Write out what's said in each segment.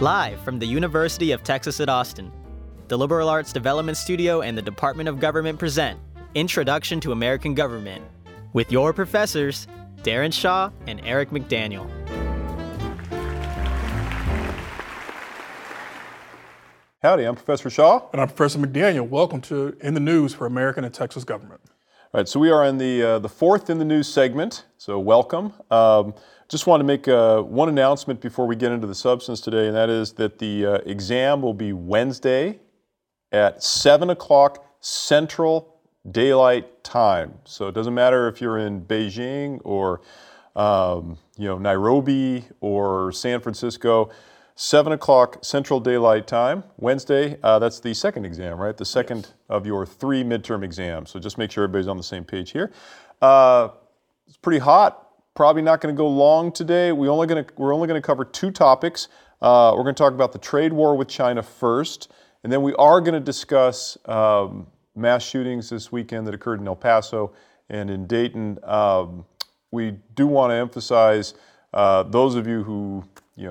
Live from the University of Texas at Austin, the Liberal Arts Development Studio and the Department of Government present Introduction to American Government with your professors, Darren Shaw and Eric McDaniel. Howdy, I'm Professor Shaw. And I'm Professor McDaniel. Welcome to In the News for American and Texas Government. All right, so we are in the fourth In the News segment, so welcome. Just want to make one announcement before we get into the substance today, and that is that the exam will be Wednesday at 7 o'clock Central Daylight Time. So it doesn't matter if you're in Beijing or Nairobi or San Francisco. 7 o'clock Central Daylight Time, Wednesday. That's the second exam, right? The second of your 3 midterm exams. So just make sure everybody's on the same page here. It's pretty hot. Probably not going to go long today. We're only going to cover 2 topics. We're going to talk about the trade war with China first, and then we are going to discuss mass shootings this weekend that occurred in El Paso and in Dayton. We do want to emphasize those of you who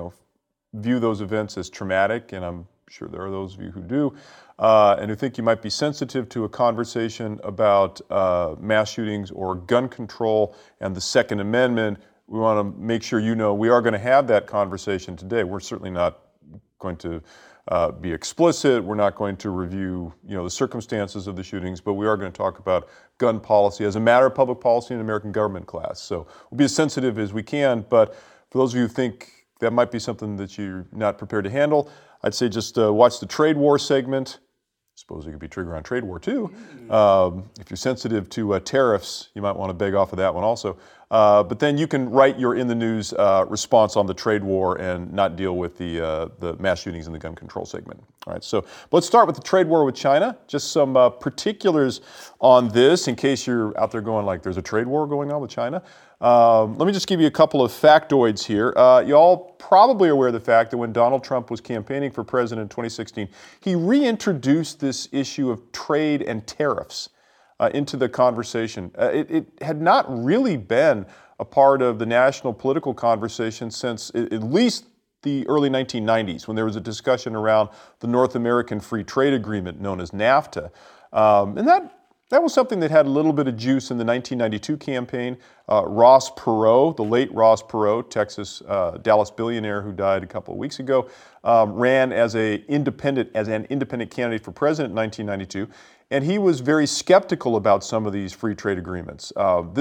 view those events as traumatic, and I'm sure there are those of you who do, and who think you might be sensitive to a conversation about mass shootings or gun control and the Second Amendment. We want to make sure you know we are going to have that conversation today. We're certainly not going to be explicit. We're not going to review the circumstances of the shootings, but we are going to talk about gun policy as a matter of public policy in American government class. So we'll be as sensitive as we can, but for those of you who think that might be something that you're not prepared to handle, I'd say just watch the trade war segment. I suppose it could be trigger on trade war too. If you're sensitive to tariffs, you might want to beg off of that one also. But then you can write your In the News response on the trade war and not deal with the mass shootings in the gun control segment. All right, so let's start with the trade war with China. Just some particulars on this in case you're out there going like, there's a trade war going on with China. Let me just give you a couple of factoids here. You all probably are aware of the fact that when Donald Trump was campaigning for president in 2016, he reintroduced this issue of trade and tariffs into the conversation. It had not really been a part of the national political conversation since at least the early 1990s, when there was a discussion around the North American Free Trade Agreement known as NAFTA. And that was something that had a little bit of juice in the 1992 campaign. Ross Perot, the late Ross Perot, Texas Dallas billionaire who died a couple of weeks ago, ran as an independent candidate for president in 1992. And he was very skeptical about some of these free trade agreements.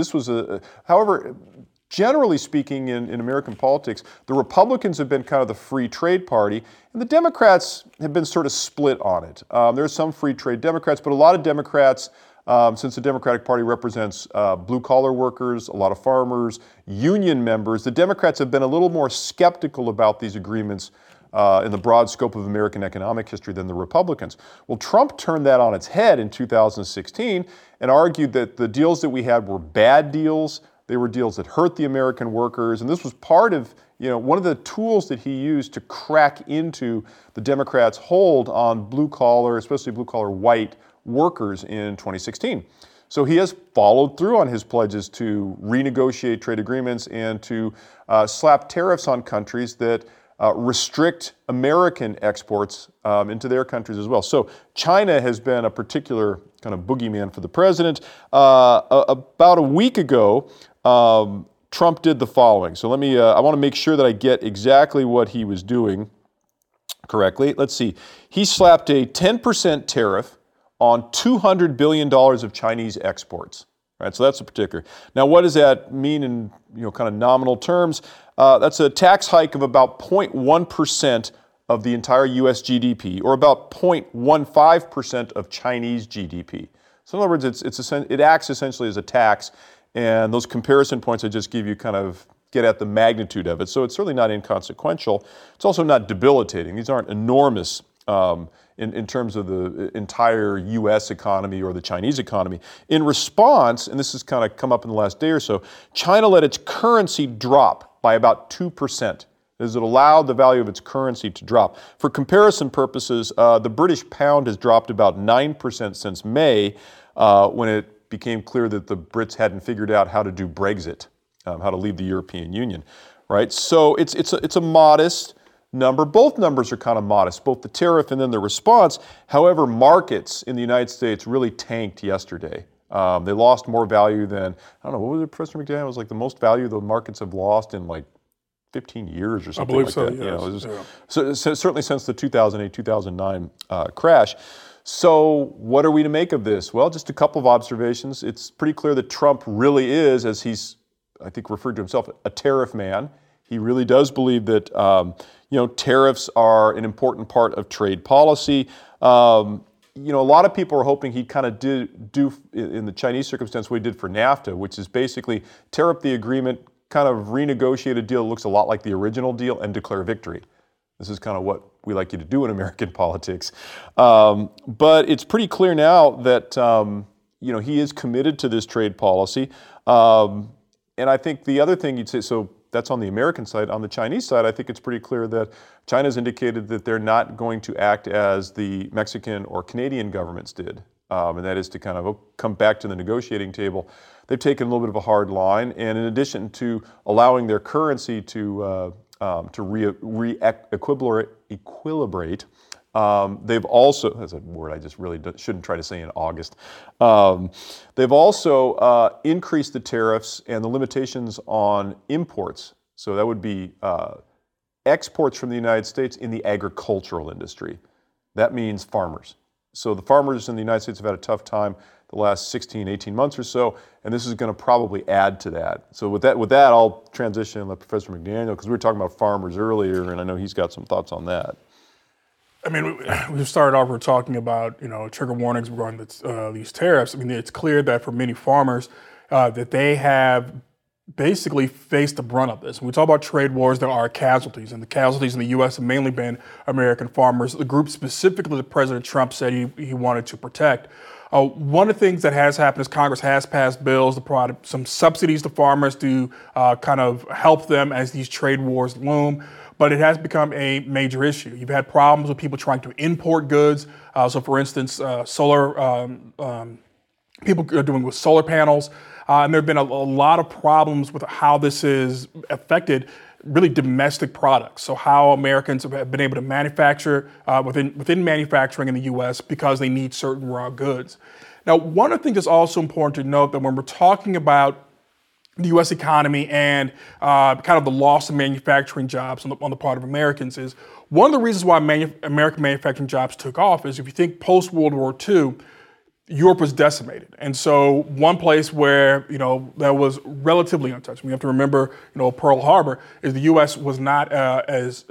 However, generally speaking in American politics, the Republicans have been kind of the free trade party, and the Democrats have been sort of split on it. There are some free trade Democrats, but a lot of Democrats, since the Democratic Party represents blue-collar workers, a lot of farmers, union members, the Democrats have been a little more skeptical about these agreements in the broad scope of American economic history than the Republicans. Well, Trump turned that on its head in 2016 and argued that the deals that we had were bad deals. They were deals that hurt the American workers, and this was part of one of the tools that he used to crack into the Democrats' hold on blue-collar, especially blue-collar white workers in 2016. So he has followed through on his pledges to renegotiate trade agreements and to slap tariffs on countries that restrict American exports into their countries as well. So China has been a particular kind of boogeyman for the president. About a week ago, Trump did the following. So I want to make sure that I get exactly what he was doing correctly. Let's see. He slapped a 10% tariff on $200 billion of Chinese exports. Right, so that's a particular. Now, what does that mean in kind of nominal terms? That's a tax hike of about 0.1% of the entire U.S. GDP, or about 0.15% of Chinese GDP. So in other words, it acts essentially as a tax, and those comparison points I just give you kind of get at the magnitude of it. So it's certainly not inconsequential. It's also not debilitating. These aren't enormous in terms of the entire U.S. economy or the Chinese economy. In response, and this has kind of come up in the last day or so, China let its currency drop by about 2%. As it allowed the value of its currency to drop. For comparison purposes, the British pound has dropped about 9% since May, when it became clear that the Brits hadn't figured out how to do Brexit, how to leave the European Union, right? So it's a modest number. Both numbers are kind of modest, both the tariff and then the response. However, markets in the United States really tanked yesterday. They lost more value than, I don't know, what was it, Professor McDaniel? It was like the most value the markets have lost in like 15 years or something like that. Yes. You know, so certainly since the 2008, 2009 crash. So what are we to make of this? Well, just a couple of observations. It's pretty clear that Trump really is, as he's, I think, referred to himself, a tariff man. He really does believe that, tariffs are an important part of trade policy. A lot of people are hoping he'd kind of do in the Chinese circumstance what he did for NAFTA, which is basically tear up the agreement, kind of renegotiate a deal that looks a lot like the original deal and declare victory. This is kind of what we like you to do in American politics. But it's pretty clear now that, he is committed to this trade policy. And I think the other thing you'd say, so that's on the American side. On the Chinese side, I think it's pretty clear that China's indicated that they're not going to act as the Mexican or Canadian governments did. And that is to kind of come back to the negotiating table. They've taken a little bit of a hard line, and in addition to allowing their currency to equilibrate, they've also, that's a word I just really shouldn't try to say in August, they've also increased the tariffs and the limitations on imports. So that would be exports from the United States in the agricultural industry. That means farmers. So the farmers in the United States have had a tough time the last 16, 18 months or so, and this is going to probably add to that. So with that, I'll transition and let Professor McDaniel, because we were talking about farmers earlier, and I know he's got some thoughts on that. I mean, we started off, we're talking about, trigger warnings regarding these tariffs. I mean, it's clear that for many farmers that they have basically faced the brunt of this. When we talk about trade wars, there are casualties, and the casualties in the U.S. have mainly been American farmers, the group specifically that President Trump said he wanted to protect. One of the things that has happened is Congress has passed bills to provide some subsidies to farmers to kind of help them as these trade wars loom. But it has become a major issue. You've had problems with people trying to import goods. So, for instance, people are doing with solar panels. And there have been a lot of problems with how this has affected really domestic products. So how Americans have been able to manufacture within manufacturing in the U.S. because they need certain raw goods. Now, one of the things that's also important to note that when we're talking about the U.S. economy and kind of the loss of manufacturing jobs on the part of Americans is one of the reasons why American manufacturing jobs took off is if you think post-World War II, Europe was decimated. And so one place where, that was relatively untouched, we have to remember, Pearl Harbor, is the U.S. was not as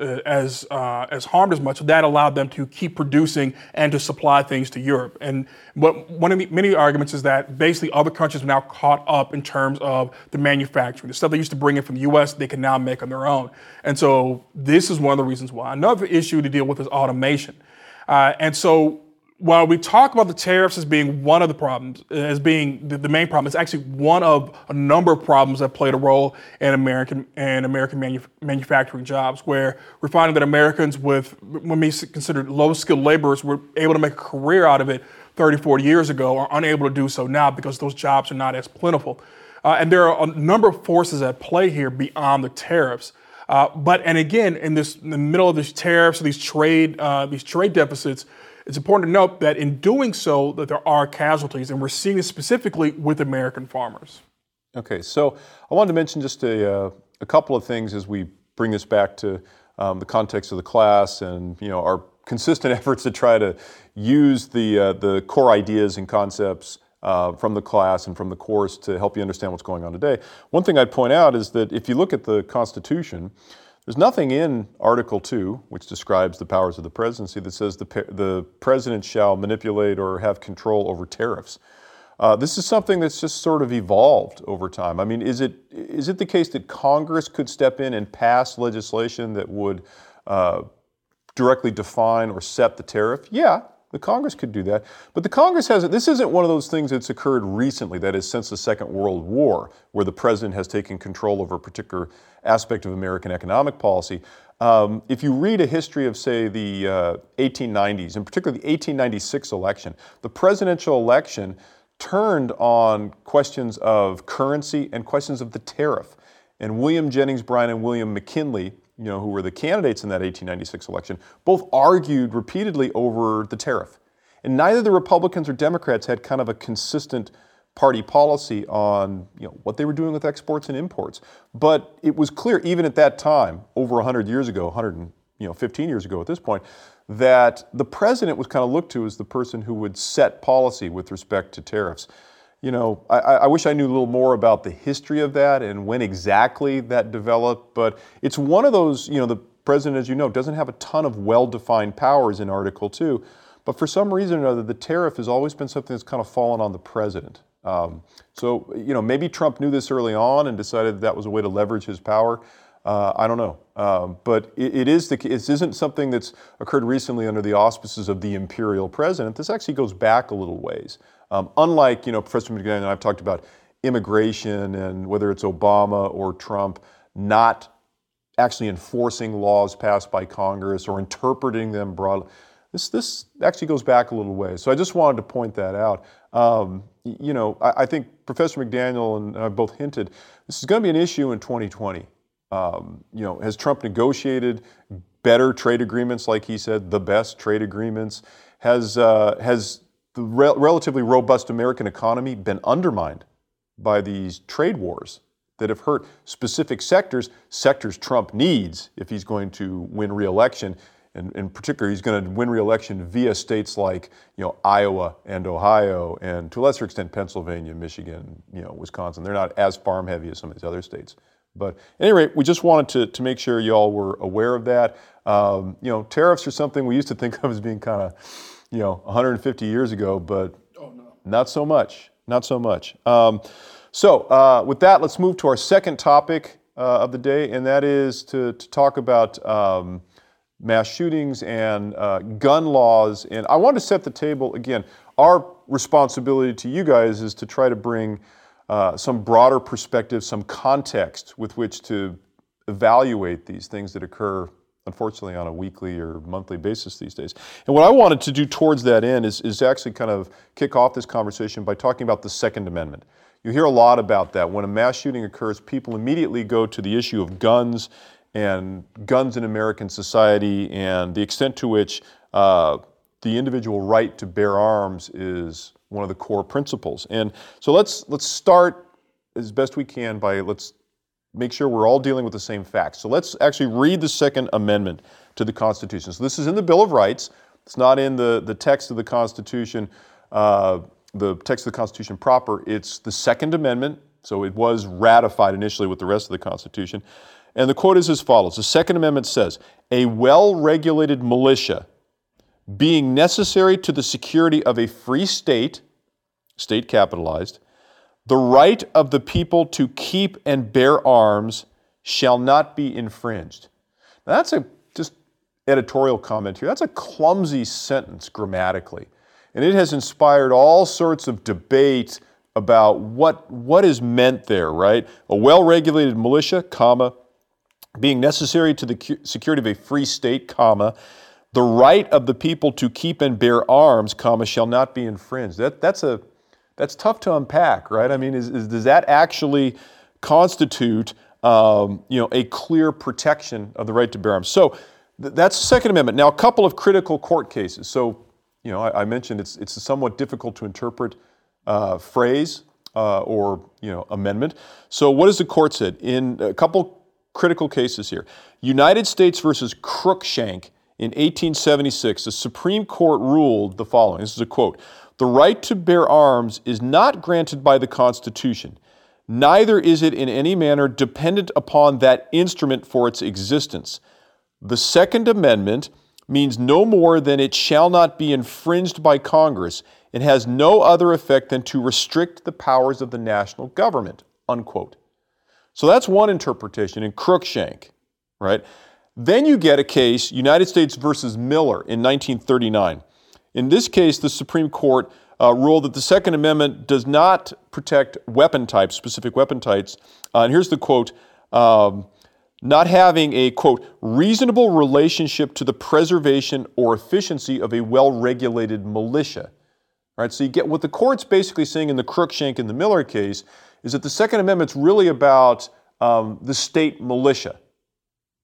harmed as much. So that allowed them to keep producing and to supply things to Europe. And one of the many arguments is that basically other countries are now caught up in terms of the manufacturing. The stuff they used to bring in from the U.S., they can now make on their own. And so this is one of the reasons why. Another issue to deal with is automation. And so while we talk about the tariffs as being one of the problems, as being the main problem, it's actually one of a number of problems that played a role in American manufacturing jobs, where we're finding that Americans when we considered low-skilled laborers were able to make a career out of it 30, 40 years ago are unable to do so now because those jobs are not as plentiful. And there are a number of forces at play here beyond the tariffs. And again, in the middle of these tariffs, these trade deficits, it's important to note that in doing so, that there are casualties, and we're seeing this specifically with American farmers. Okay, so I wanted to mention just a couple of things as we bring this back to the context of the class and our consistent efforts to try to use the core ideas and concepts from the class and from the course to help you understand what's going on today. One thing I'd point out is that if you look at the Constitution, there's nothing in Article 2, which describes the powers of the presidency, that says the president shall manipulate or have control over tariffs. This is something that's just sort of evolved over time. I mean, is it the case that Congress could step in and pass legislation that would directly define or set the tariff? Yeah, the Congress could do that. But the Congress this isn't one of those things that's occurred recently, that is, since the Second World War, where the president has taken control over a particular aspect of American economic policy. If you read a history of, say, the 1890s, in particular the 1896 election, the presidential election turned on questions of currency and questions of the tariff. And William Jennings Bryan and William McKinley who were the candidates in that 1896 election, both argued repeatedly over the tariff. And neither the Republicans or Democrats had kind of a consistent party policy on what they were doing with exports and imports. But it was clear, even at that time, over 100 years ago, 115 years ago at this point, that the president was kind of looked to as the person who would set policy with respect to tariffs. I wish I knew a little more about the history of that and when exactly that developed, but it's one of those, the president, as you know, doesn't have a ton of well-defined powers in Article 2, but for some reason or other, the tariff has always been something that's kind of fallen on the president. So maybe Trump knew this early on and decided that was a way to leverage his power. I don't know. But it isn't something that's occurred recently under the auspices of the imperial president. This actually goes back a little ways. Unlike, Professor McDaniel and I have talked about immigration and whether it's Obama or Trump not actually enforcing laws passed by Congress or interpreting them broadly. This actually goes back a little ways. So I just wanted to point that out. I think Professor McDaniel and I both hinted this is going to be an issue in 2020. Has Trump negotiated better trade agreements, like he said, the best trade agreements? Has the relatively robust American economy been undermined by these trade wars that have hurt specific sectors Trump needs if he's going to win re-election? And in particular, he's going to win re-election via states like, Iowa and Ohio, and to a lesser extent, Pennsylvania, Michigan, Wisconsin. They're not as farm heavy as some of these other states. But at any rate, we just wanted to make sure y'all were aware of that. Tariffs are something we used to think of as being kind of, 150 years ago, but not so much. Not so much. So with that, let's move to our second topic of the day, and that is to talk about mass shootings and gun laws. And I want to set the table again. Our responsibility to you guys is to try to bring some broader perspective, some context with which to evaluate these things that occur, unfortunately, on a weekly or monthly basis these days. And what I wanted to do towards that end is actually kind of kick off this conversation by talking about the Second Amendment. You hear a lot about that. When a mass shooting occurs, people immediately go to the issue of guns and guns in American society and the extent to which the individual right to bear arms is one of the core principles. And so let's start as best we can by let's make sure we're all dealing with the same facts. So let's actually read the Second Amendment to the Constitution. So this is in the Bill of Rights. It's not in the text of the Constitution, the text of the Constitution proper. It's the Second Amendment. So it was ratified initially with the rest of the Constitution. And the quote is as follows. The Second Amendment says, "A well-regulated militia being necessary to the security of a free state," state capitalized, "the right of the people to keep and bear arms shall not be infringed." Now that's a just editorial comment here. That's a clumsy sentence grammatically. And it has inspired all sorts of debate about what is meant there, right? A well-regulated militia, comma, being necessary to the security of a free state, comma, the right of the people to keep and bear arms, comma, shall not be infringed. That's tough to unpack, right? I mean, does that actually constitute, a clear protection of the right to bear arms? So that's the Second Amendment. Now, a couple of critical court cases. So, I mentioned it's a somewhat difficult to interpret phrase or amendment. So, what has the court said in a couple critical cases here? United States versus Cruikshank in 1876, the Supreme Court ruled the following. This is a quote. "The right to bear arms is not granted by the Constitution. Neither is it in any manner dependent upon that instrument for its existence. The Second Amendment means no more than it shall not be infringed by Congress and has no other effect than to restrict the powers of the national government," unquote. So that's one interpretation in Cruikshank, right? Then you get a case, United States versus Miller in 1939. In this case, the Supreme Court ruled that the Second Amendment does not protect weapon types, specific weapon types. And here's the quote, not having a, quote, reasonable relationship to the preservation or efficiency of a well-regulated militia. All right, so you get what the court's basically saying in the Cruikshank and the Miller case is that the Second Amendment's really about the state militia.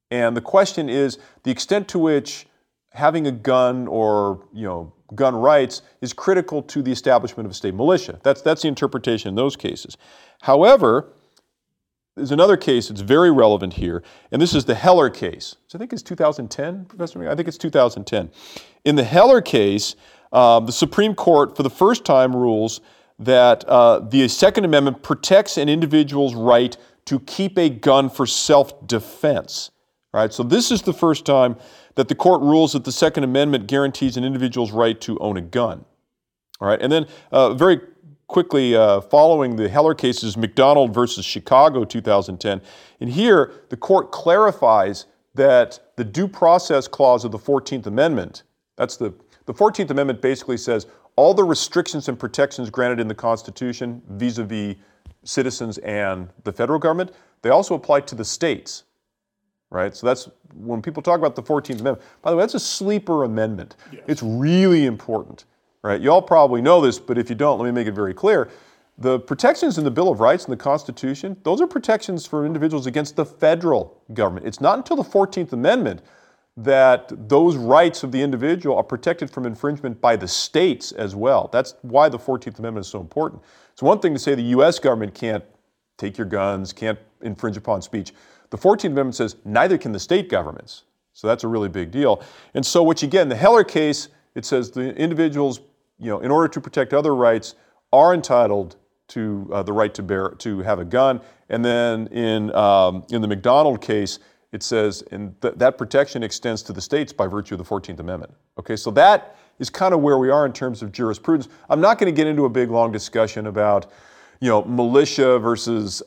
And the question is the extent to which having a gun or, gun rights is critical to the establishment of a state militia. That's the interpretation in those cases. However, there's another case that's very relevant here, and this is the Heller case, which I think is 2010, Professor McDaniel? I think it's 2010. In the Heller case, the Supreme Court, for the first time, rules that the Second Amendment protects an individual's right to keep a gun for self-defense. Right? So this is the first time that the court rules that the Second Amendment guarantees an individual's right to own a gun. All right, and then very quickly following the Heller cases, McDonald versus Chicago, 2010. And here, the court clarifies that the due process clause of the 14th Amendment, the 14th Amendment basically says all the restrictions and protections granted in the Constitution vis-a-vis citizens and the federal government, they also apply to the states. Right? So that's when people talk about the 14th Amendment. By the way, that's a sleeper amendment. Yes. It's really important. Right? You all probably know this, but if you don't, let me make it very clear. The protections in the Bill of Rights and the Constitution, those are protections for individuals against the federal government. It's not until the 14th Amendment that those rights of the individual are protected from infringement by the states as well. That's why the 14th Amendment is so important. It's one thing to say the U.S. government can't take your guns, can't infringe upon speech. The 14th Amendment says neither can the state governments. So that's a really big deal. And so what you get in the Heller case, it says the individuals, in order to protect other rights, are entitled to the right to have a gun. And then in the McDonald case, it says that protection extends to the states by virtue of the 14th Amendment. Okay, so that is kind of where we are in terms of jurisprudence. I'm not going to get into a big, long discussion about militia versus,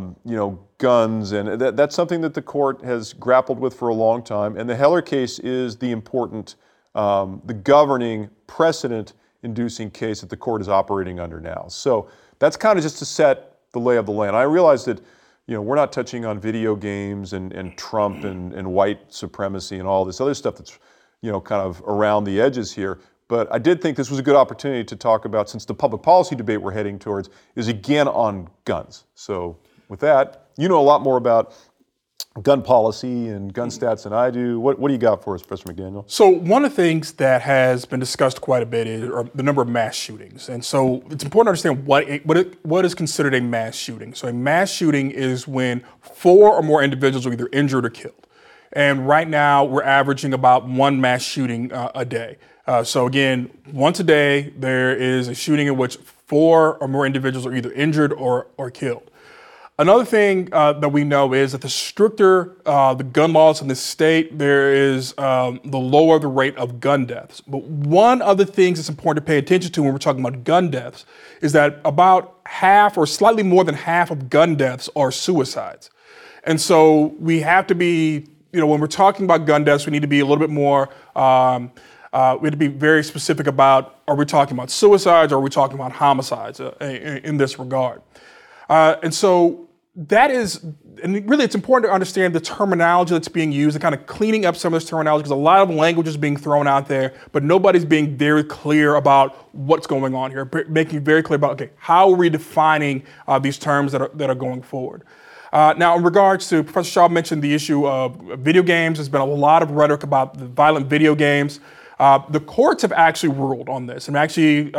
guns, and that's something that the court has grappled with for a long time. And the Heller case is the important, the governing, precedent-inducing case that the court is operating under now. So that's kind of just to set the lay of the land. I realize that, we're not touching on video games and Trump and white supremacy and all this other stuff that's, kind of around the edges here. But I did think this was a good opportunity to talk about, since the public policy debate we're heading towards is again on guns. So with that, you know a lot more about gun policy and gun stats than I do. What do you got for us, Professor McDaniel? So one of the things that has been discussed quite a bit is the number of mass shootings. And so it's important to understand what is considered a mass shooting. So a mass shooting is when 4 or more individuals are either injured or killed. And right now we're averaging about 1 mass shooting a day. So again, once a day, there is a shooting in which 4 or more individuals are either injured or killed. Another thing that we know is that the stricter the gun laws in the state, there is the lower the rate of gun deaths. But one of the things that's important to pay attention to when we're talking about gun deaths is that about half or slightly more than half of gun deaths are suicides. And so we have to be, when we're talking about gun deaths, we need to be a little bit more we have to be very specific about, are we talking about suicides or are we talking about homicides in this regard? And so that is, and really it's important to understand the terminology that's being used and kind of cleaning up some of this terminology, because a lot of language is being thrown out there, but nobody's being very clear about what's going on here, making it very clear about, okay, how are we defining these terms that are going forward? Now, in regards to, Professor Shaw mentioned the issue of video games. There's been a lot of rhetoric about the violent video games. The courts have actually ruled on this. And actually,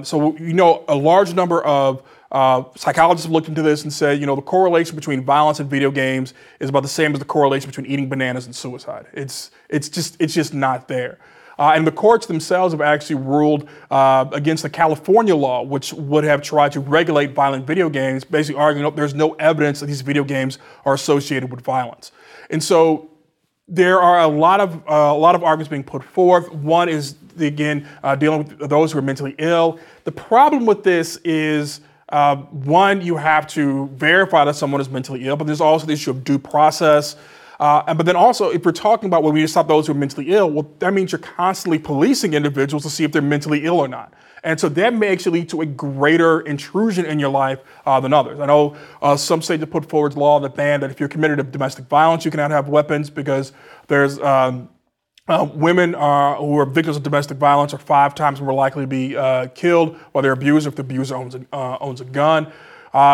a large number of psychologists have looked into this and said, the correlation between violence and video games is about the same as the correlation between eating bananas and suicide. It's just not there. And the courts themselves have actually ruled against the California law, which would have tried to regulate violent video games, basically arguing there's no evidence that these video games are associated with violence. And so there are a lot of arguments being put forth. One is, again, dealing with those who are mentally ill. The problem with this is, one, you have to verify that someone is mentally ill, but there's also the issue of due process. But then also, if we're talking about when we stop those who are mentally ill, well, that means you're constantly policing individuals to see if they're mentally ill or not. And so that may actually lead to a greater intrusion in your life than others. I know some states have put forward law that ban that if you're committed to domestic violence, you cannot have weapons, because there's women who are victims of domestic violence are 5 times more likely to be killed while they're abused if the abuser owns a gun.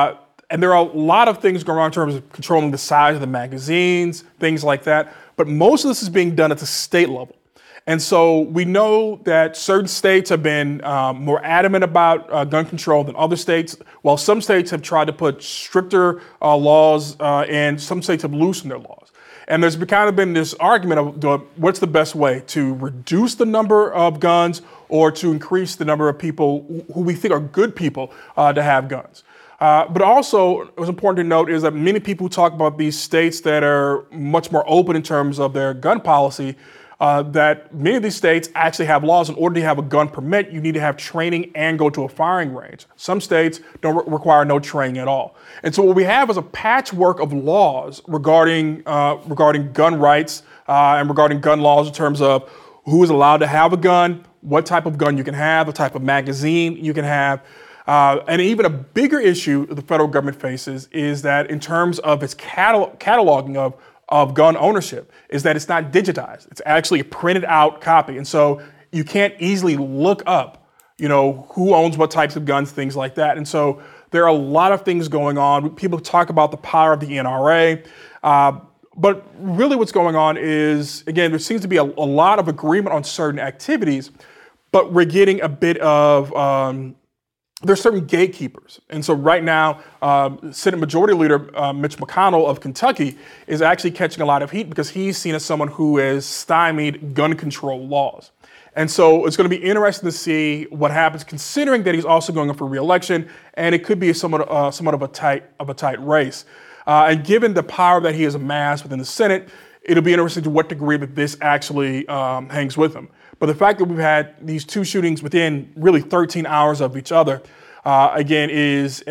And there are a lot of things going on in terms of controlling the size of the magazines, things like that. But most of this is being done at the state level. And so we know that certain states have been more adamant about gun control than other states, while some states have tried to put stricter laws and some states have loosened their laws. And there's kind of been this argument of what's the best way to reduce the number of guns or to increase the number of people who we think are good people to have guns. But also, it was important to note is that many people talk about these states that are much more open in terms of their gun policy, that many of these states actually have laws. In order to have a gun permit, you need to have training and go to a firing range. Some states don't require no training at all. And so what we have is a patchwork of laws regarding gun rights and regarding gun laws in terms of who is allowed to have a gun, what type of gun you can have, the type of magazine you can have. And even a bigger issue the federal government faces is that in terms of its cataloging of gun ownership is that it's not digitized. It's actually a printed out copy. And so you can't easily look up, who owns what types of guns, things like that. And so there are a lot of things going on. People talk about the power of the NRA. But really what's going on is, again, there seems to be a lot of agreement on certain activities, but we're getting a bit of, there's certain gatekeepers. And so right now, Senate Majority Leader Mitch McConnell of Kentucky is actually catching a lot of heat because he's seen as someone who has stymied gun control laws. And so it's going to be interesting to see what happens, considering that he's also going up for re-election, and it could be somewhat of a tight race. And given the power that he has amassed within the Senate, it'll be interesting to what degree that this actually hangs with him. But the fact that we've had these two shootings within really 13 hours of each other, again, has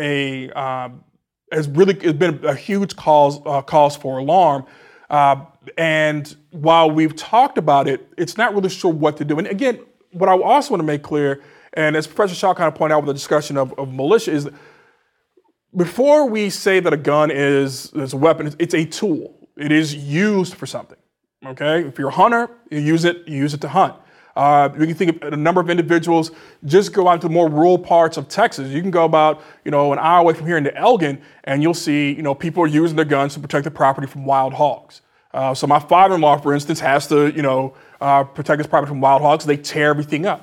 been a huge cause for alarm. And while we've talked about it, it's not really sure what to do. And again, what I also want to make clear, and as Professor Shaw kind of pointed out with the discussion of militia, is that before we say that a gun is a weapon, it's a tool. It is used for something. Okay, if you're a hunter, you use it to hunt. You can think of a number of individuals, just go out to more rural parts of Texas. You can go about, an hour away from here into Elgin, and you'll see, people are using their guns to protect their property from wild hogs. So my father-in-law, for instance, has to, protect his property from wild hogs. They tear everything up,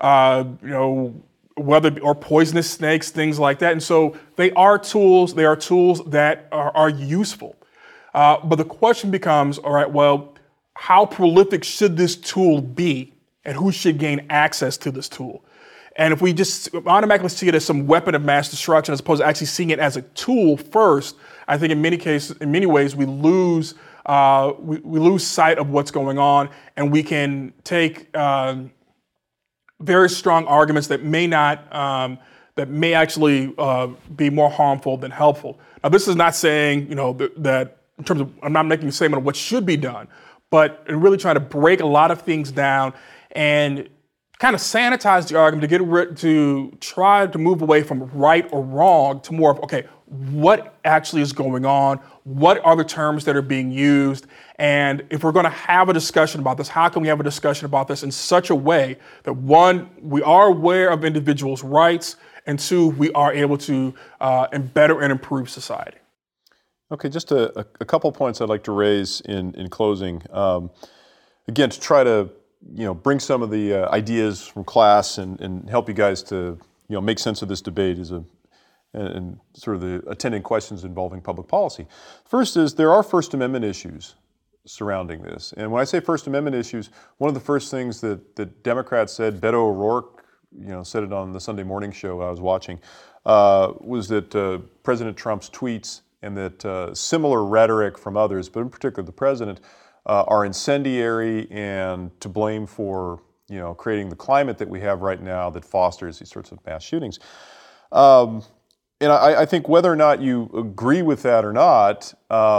whether or poisonous snakes, things like that. And so they are tools. They are tools that are useful. But the question becomes, all right, well, how prolific should this tool be? And who should gain access to this tool? And if we just automatically see it as some weapon of mass destruction, as opposed to actually seeing it as a tool first, I think in many ways, we lose sight of what's going on, and we can take very strong arguments that may actually be more harmful than helpful. Now, this is not saying that in terms of, I'm not making a statement of what should be done, but in really trying to break a lot of things down and kind of sanitize the argument to try to move away from right or wrong to more of, okay, what actually is going on? What are the terms that are being used? And if we're going to have a discussion about this, how can we have a discussion about this in such a way that, one, we are aware of individuals' rights, and two, we are able to better and improve society? Okay, just a couple points I'd like to raise in closing. Again, to try to bring some of the ideas from class and help you guys to make sense of this debate and sort of the attendant questions involving public policy. First is there are First Amendment issues surrounding this. And when I say First Amendment issues, one of the first things that Democrats said, Beto O'Rourke, said it on the Sunday morning show I was watching, was that President Trump's tweets and that similar rhetoric from others, but in particular the president, are incendiary and to blame for creating the climate that we have right now that fosters these sorts of mass shootings. And I think whether or not you agree with that or not,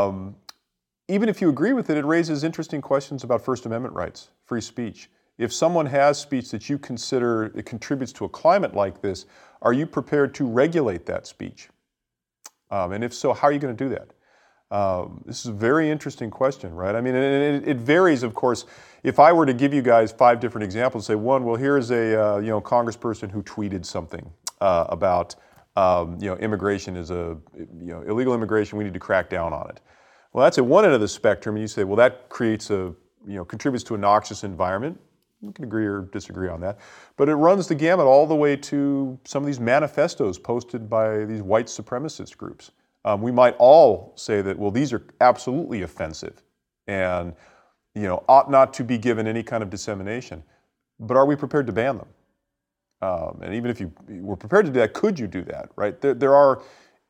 even if you agree with it, it raises interesting questions about First Amendment rights, free speech. If someone has speech that you consider it contributes to a climate like this, are you prepared to regulate that speech? And if so, how are you going to do that? This is a very interesting question, right? I mean, it varies, of course. If I were to give you guys 5 different examples, say one, well, here's a congressperson who tweeted something about immigration is illegal immigration, we need to crack down on it. Well, that's at one end of the spectrum, and you say, well, that creates contributes to a noxious environment. You can agree or disagree on that. But it runs the gamut all the way to some of these manifestos posted by these white supremacist groups. We might all say that, well, these are absolutely offensive and, ought not to be given any kind of dissemination. But are we prepared to ban them? And even if you were prepared to do that, could you do that, right? There are,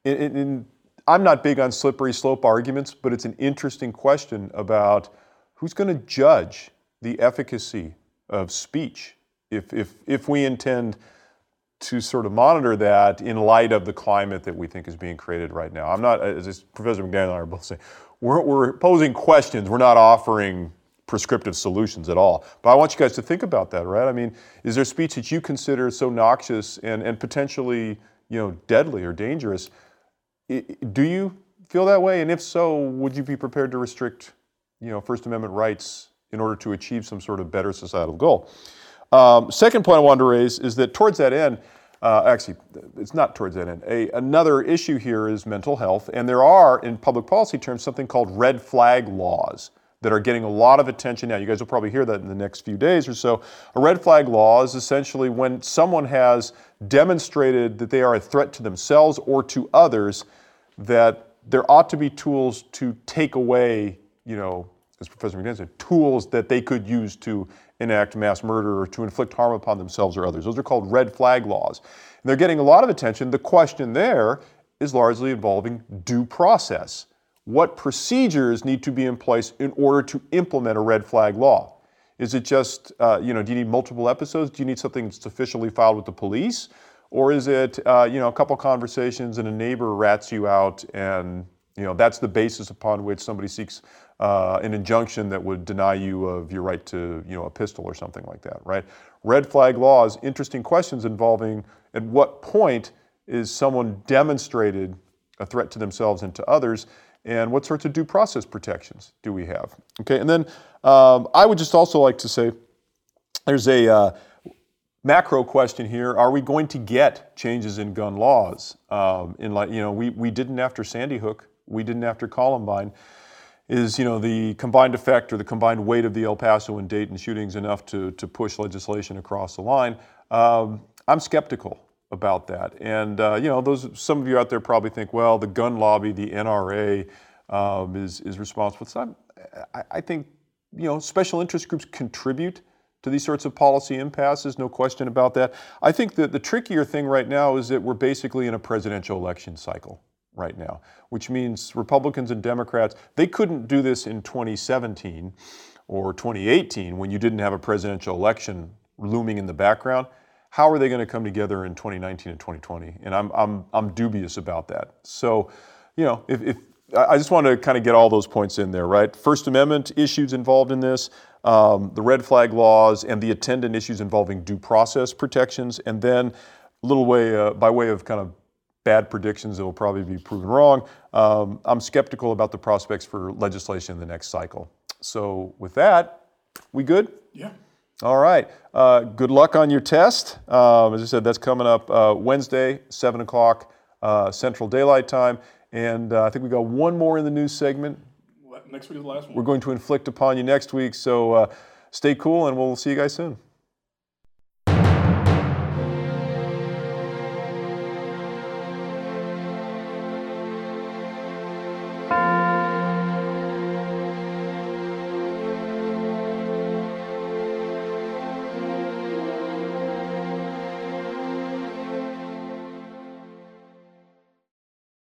I'm not big on slippery slope arguments, but it's an interesting question about who's going to judge the efficacy of speech if we intend to sort of monitor that in light of the climate that we think is being created right now. I'm not, as Professor McDaniel and I are both saying, we're posing questions, we're not offering prescriptive solutions at all. But I want you guys to think about that, right? I mean, is there speech that you consider so noxious and potentially, deadly or dangerous? Do you feel that way? And if so, would you be prepared to restrict, First Amendment rights in order to achieve some sort of better societal goal? Second point I wanted to raise is that towards that end, actually, it's not towards that end. Another issue here is mental health, and there are, in public policy terms, something called red flag laws that are getting a lot of attention now. You guys will probably hear that in the next few days or so. A red flag law is essentially when someone has demonstrated that they are a threat to themselves or to others, that there ought to be tools to take away, as Professor McDaniel said, tools that they could use to enact mass murder or to inflict harm upon themselves or others. Those are called red flag laws. And they're getting a lot of attention. The question there is largely involving due process. What procedures need to be in place in order to implement a red flag law? Is it just, do you need multiple episodes? Do you need something that's officially filed with the police? Or is it, a couple conversations and a neighbor rats you out and, that's the basis upon which somebody seeks an injunction that would deny you of your right to, a pistol or something like that, right? Red flag laws, interesting questions involving at what point is someone demonstrated a threat to themselves and to others, and what sorts of due process protections do we have? Okay, and then I would just also like to say there's a macro question here. Are we going to get changes in gun laws? We didn't after Sandy Hook. We didn't after Columbine. Is the combined effect or the combined weight of the El Paso and Dayton shootings enough to push legislation across the line? I'm skeptical about that. And some of you out there probably think, well, the gun lobby, the NRA, is responsible. So I think special interest groups contribute to these sorts of policy impasses, no question about that. I think that the trickier thing right now is that we're basically in a presidential election cycle right now, which means Republicans and Democrats, they couldn't do this in 2017 or 2018 when you didn't have a presidential election looming in the background. How are they going to come together in 2019 and 2020? And I'm dubious about that. So, if I just want to kind of get all those points in there, right? First Amendment issues involved in this, the red flag laws, and the attendant issues involving due process protections, and then a little way by way of kind of bad predictions that will probably be proven wrong. I'm skeptical about the prospects for legislation in the next cycle. So with that, we good? Yeah. All right. Good luck on your test. As I said, that's coming up Wednesday, 7 o'clock Central Daylight Time. And I think we got one more in the news segment. Next week is the last one. We're going to inflict upon you next week. So stay cool, and we'll see you guys soon.